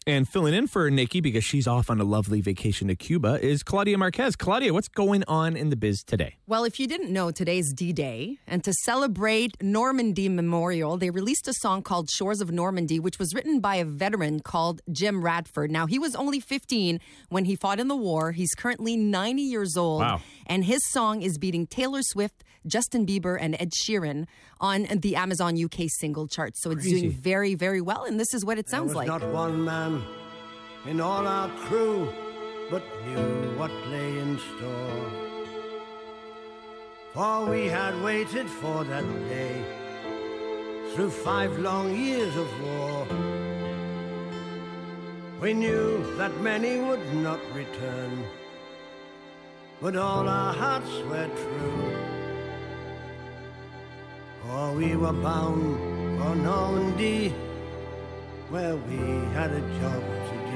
And filling in for Nikki because she's off on a lovely vacation to Cuba is Claudia Marquez. Claudia, what's going on in the biz today? Well, if you didn't know, today's D-Day, and to celebrate Normandy Memorial, they released a song called Shores of Normandy, which was written by a veteran called Jim Radford. Now, he was only 15 when he fought in the war. He's currently 90 years old. Wow. And his song is beating Taylor Swift, Justin Bieber, and Ed Sheeran on the Amazon UK single chart. So it's doing very, very well, and this is what it sounds like. There was not one man in all our crew but knew what lay in store. For we had waited for that day through 5 long years of war. We knew that many would not return, but all our hearts were true. For we were bound for Normandy, where we had a job to do.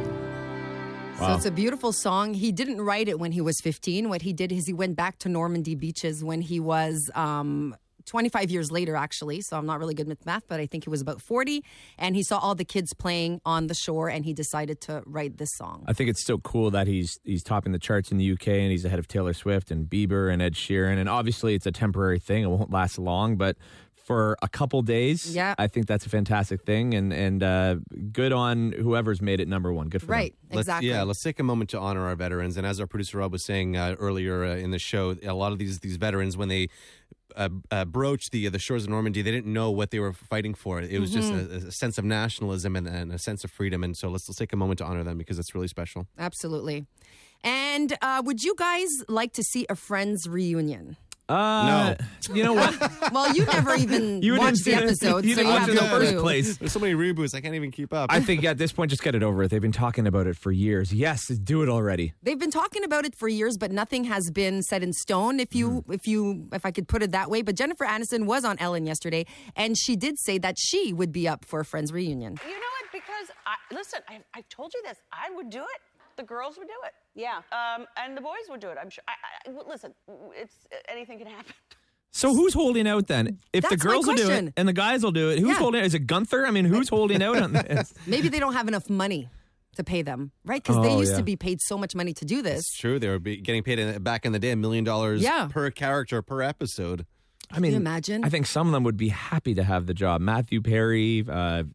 So it's a beautiful song. He didn't write it when he was 15. What he did is he went back to Normandy beaches when he was 25 years later, actually. So I'm not really good with math, but I think he was about 40. And he saw all the kids playing on the shore, and he decided to write this song. I think it's so cool that he's topping the charts in the UK, and he's ahead of Taylor Swift and Bieber and Ed Sheeran. And obviously, it's a temporary thing. It won't last long, but for a couple days, I think that's a fantastic thing, and good on whoever's made it number one. Good for them. Exactly. Let's take a moment to honor our veterans. And as our producer Rob was saying earlier in the show, a lot of these veterans, when they broached the shores of Normandy, they didn't know what they were fighting for. It was just a sense of nationalism and a sense of freedom. And so let's take a moment to honor them because it's really special. Absolutely. And would you guys like to see a Friends reunion? No. You know what? Well, you never even watched the episodes, so you have no clue. Place. There's so many reboots, I can't even keep up. I think at this point, just get it over with. They've been talking about it for years. Yes, do it already. They've been talking about it for years, but nothing has been set in stone, if I could put it that way. But Jennifer Aniston was on Ellen yesterday, and she did say that she would be up for a Friends reunion. You know what? Because, listen, I told you this. I would do it. The girls would do it. Yeah. And the boys would do it, I'm sure. Listen, anything can happen. So who's holding out then? If That's the girls will do it and the guys will do it, who's holding out? Is it Gunther? I mean, who's holding out on this? Maybe they don't have enough money to pay them, right? Because they used to be paid so much money to do this. It's true. They were getting paid back in the day $1 million per character per episode. I mean, can you imagine? I think some of them would be happy to have the job. Matthew Perry, Lisa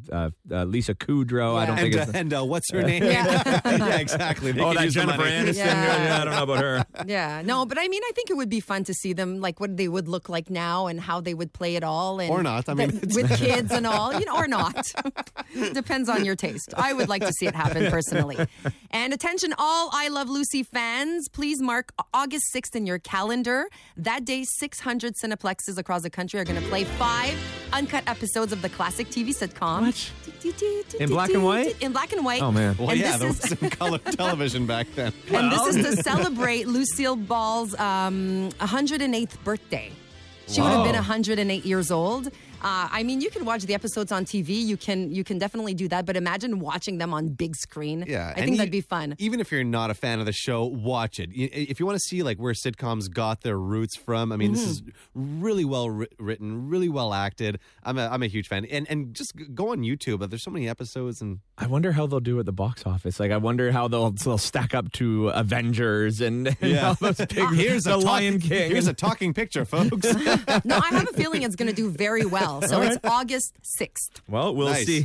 Kudrow. Yeah. I don't think and what's her name? Yeah. Exactly. They oh, could that use the Jennifer money. Aniston. Yeah. I don't know about her. Yeah, no, but I mean, I think it would be fun to see them, like what they would look like now and how they would play it all. And or not. I mean, with kids and all, or not. Depends on your taste. I would like to see it happen personally. And attention, all I Love Lucy fans, please mark August 6th in your calendar. That day, 600 Cineplexes across the country are going to play 5 uncut episodes of the classic TV sitcom. What? In black and white? In black and white. Oh, man. Well, And there was some color television back then. And this is to celebrate Lucille Ball's 108th birthday. She would have been 108 years old. I mean, you can watch the episodes on TV. You can definitely do that. But imagine watching them on big screen. Yeah, I think that'd be fun. Even if you're not a fan of the show, watch it. If you want to see like where sitcoms got their roots from, I mean, this is really well written, really well acted. I'm a huge fan. And just go on YouTube. There's so many episodes. And I wonder how they'll do at the box office. Like, I wonder how they'll stack up to Avengers and all those big. Here's the Lion King. Here's a talking picture, folks. No, I have a feeling it's going to do very well. So it's August 6th. Well, we'll Nice. see.